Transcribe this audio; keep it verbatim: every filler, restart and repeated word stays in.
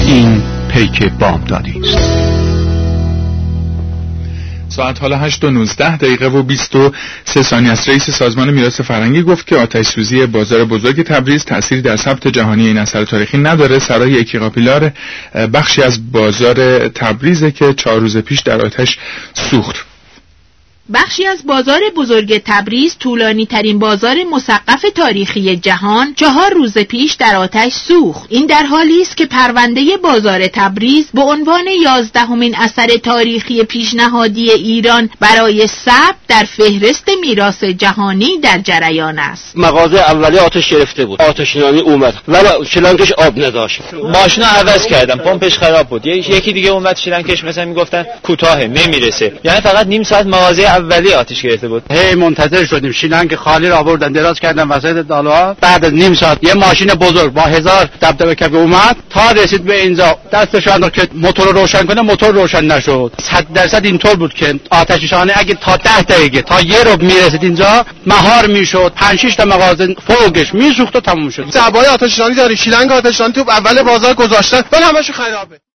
این پیک بامدادی است. ساعت حالا هشت و نوزده دقیقه و بیست و سه ثانیه است. رئیس سازمان میراث فرهنگی گفت که آتش سوزی بازار بزرگ تبریز تأثیری در ثبت جهانی این اثر تاریخی نداره. سرای اکیقاپیلار بخشی از بازار تبریز که چهار روز پیش در آتش سوخت. بخشی از بازار بزرگ تبریز، طولانی ترین بازار مثقف تاریخی جهان، چهار روز پیش در آتش سوخت. این در حالی است که پرونده بازار تبریز به عنوان یازدهمین اثر تاریخی پیشنهادی ایران برای ثبت در فهرست میراث جهانی در جریان است. مغازه اولی آتش گرفته بود، آتشنشانی اومد ولی شلنگش آب نداشت. ماشینو عوض کردم، پمپش خراب بود. یکی دیگه اومد شلنگش مثلا میگفتن کوتاهه، نمیرسه. یعنی فقط نیم ساعت مغازه اولی آتش گرفته بود. هی منتظر شدیم، شیلنگ خالی را آوردن دراز کردن وسط دالوها. بعد از نیم ساعت یه ماشین بزرگ با هزار دبدبه کپ اومد تا رسید به اینجا. دستش انداخت که موتور رو روشن کنه، موتور روشن نشد. صد درصد اینطور بود که آتش نشانی اگه تا ده دقیقه تا یه رو میرسید اینجا مهار میشد، پنج شش تا مغازه فوقش میسوخت و تموم شد. ضربای آتش نشانی داره، شیلنگ آتش نشانی تو اول بازار گذاشتن ولی همش خرابه.